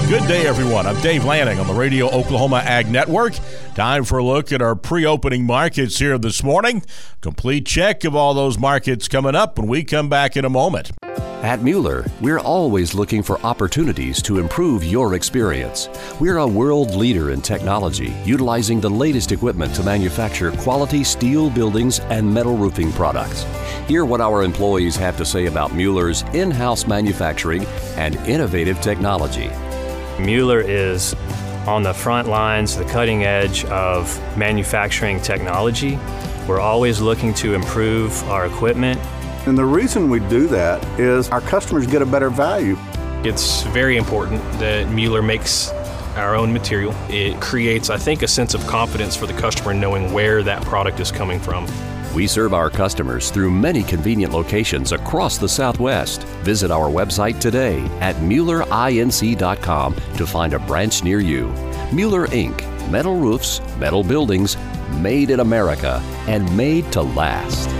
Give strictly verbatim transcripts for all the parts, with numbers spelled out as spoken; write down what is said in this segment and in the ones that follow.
Good day, everyone. I'm Dave Lanning on the Radio Oklahoma Ag Network. Time for a look at our pre-opening markets here this morning. Complete check of all those markets coming up when we come back in a moment. At Mueller, we're always looking for opportunities to improve your experience. We're a world leader in technology, utilizing the latest equipment to manufacture quality steel buildings and metal roofing products. Hear what our employees have to say about Mueller's in-house manufacturing and innovative technology. Mueller is on the front lines, the cutting edge of manufacturing technology. We're always looking to improve our equipment. And the reason we do that is our customers get a better value. It's very important that Mueller makes our own material. It creates, I think, a sense of confidence for the customer knowing where that product is coming from. We serve our customers through many convenient locations across the Southwest. Visit our website today at Mueller Inc dot com to find a branch near you. Mueller Incorporated. Metal roofs, metal buildings, made in America, and made to last.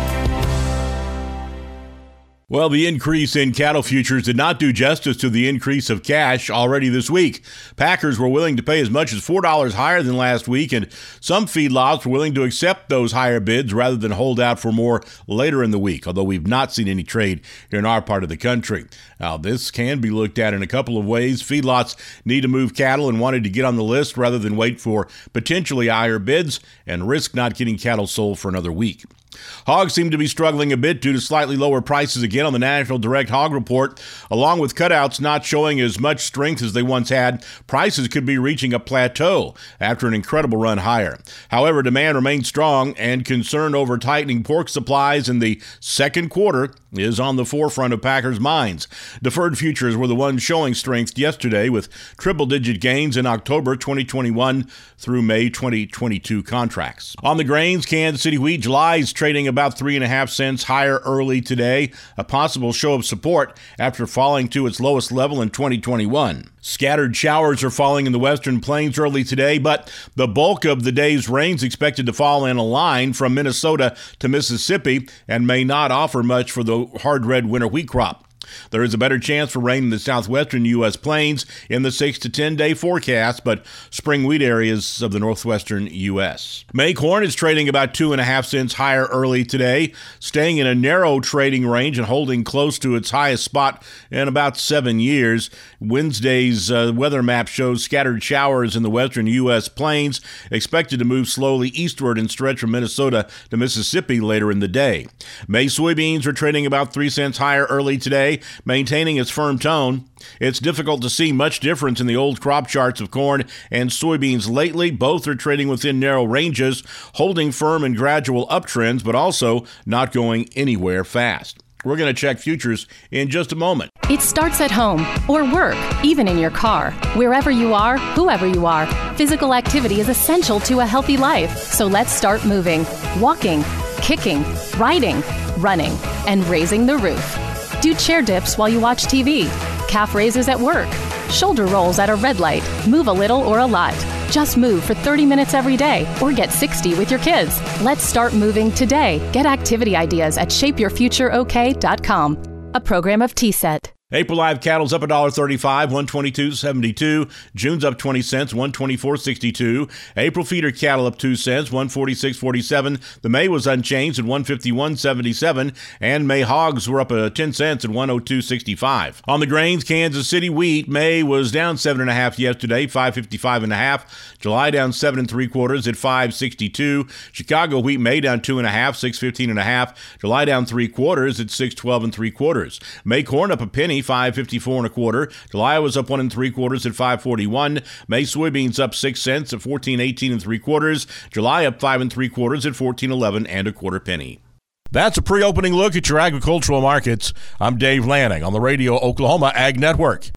Well, the increase in cattle futures did not do justice to the increase of cash already this week. Packers were willing to pay as much as four dollars higher than last week, and some feedlots were willing to accept those higher bids rather than hold out for more later in the week, although we've not seen any trade here in our part of the country. Now, this can be looked at in a couple of ways. Feedlots need to move cattle and wanted to get on the list rather than wait for potentially higher bids and risk not getting cattle sold for another week. Hogs seem to be struggling a bit due to slightly lower prices again on the National Direct Hog Report. Along with cutouts not showing as much strength as they once had, prices could be reaching a plateau after an incredible run higher. However, demand remains strong, and concern over tightening pork supplies in the second quarter is on the forefront of packers' minds. Deferred futures were the ones showing strength yesterday, with triple-digit gains in October twenty twenty-one through May twenty twenty-two contracts. On the grains, Kansas City wheat July is trading about three and a half cents higher early today, a possible show of support after falling to its lowest level in twenty twenty-one. Scattered showers are falling in the western plains early today, but the bulk of the day's rains expected to fall in a line from Minnesota to Mississippi and may not offer much for the hard red winter wheat crop. There is a better chance for rain in the southwestern U S plains in the six to ten day forecast, but spring wheat areas of the northwestern U S. May corn is trading about two and a half cents higher early today, staying in a narrow trading range and holding close to its highest spot in about seven years. Wednesday's uh, weather map shows scattered showers in the western U S plains, expected to move slowly eastward and stretch from Minnesota to Mississippi later in the day. May soybeans are trading about three cents higher early today, maintaining its firm tone. It's difficult to see much difference in the old crop charts of corn and soybeans lately. Both are trading within narrow ranges, holding firm and gradual uptrends, but also not going anywhere fast. We're going to check futures in just a moment. It starts at home or work, even in your car. Wherever you are, whoever you are, physical activity is essential to a healthy life. So let's start moving, walking, kicking, riding, running, and raising the roof. Do chair dips while you watch T V, calf raises at work, shoulder rolls at a red light, move a little or a lot. Just move for thirty minutes every day or get sixty with your kids. Let's start moving today. Get activity ideas at shape your future o k dot com, a program of T S E T. April live cattle's up one dollar thirty-five, one twenty-two seventy-two. June's up twenty cents, one twenty-four sixty-two. April feeder cattle up two cents, one forty-six forty-seven. The May was unchanged at one fifty-one seventy-seven, and May hogs were up uh, ten cents at one oh two sixty-five. On the grains, Kansas City wheat, May was down seven and a half yesterday, five fifty-five and a half. July down seven and three quarters at five sixty-two. Chicago wheat May down two and a half, six fifteen and a half. July down three quarters at six twelve and three quarters. May corn up a penny, five fifty-four and a quarter. July was up one and three quarters at five forty-one. May soybeans up six cents at fourteen eighteen and three quarters. July up five and three quarters at fourteen eleven and a quarter penny. That's a pre-opening look at your agricultural markets. I'm Dave Lanning on the Radio Oklahoma Ag Network.